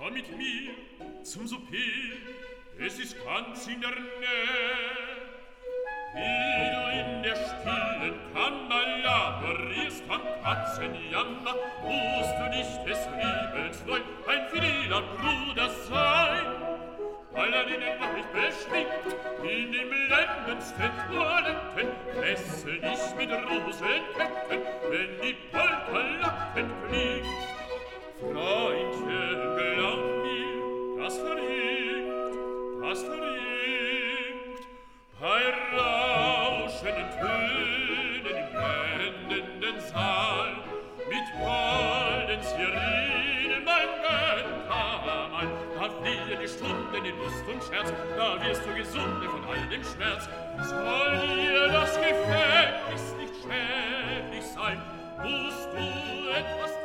Komm mit mir zum Souper, es ist ganz in der Nähe. Wie du in der stillen Kammer laborierst am Katzenjammer, musst du nicht des Liebens neu ein fideler Bruder sein. Allerdings noch nicht beschwingt in den blendendsten Toiletten, fessel dich mit Rosenketten, wenn die Polka lockend klingt. Freundchen, glaub mir, das verjüngt, das verjüngt. Bei rauschenden Tönen im blendenden Saal, mit golden Sirenen, mein Göttermann, da fliehen die Stunden in Lust und Scherz, da wirst du gesunde von all dem Schmerz. Soll dir das Gefängnis nicht schädlich sein, musst du etwas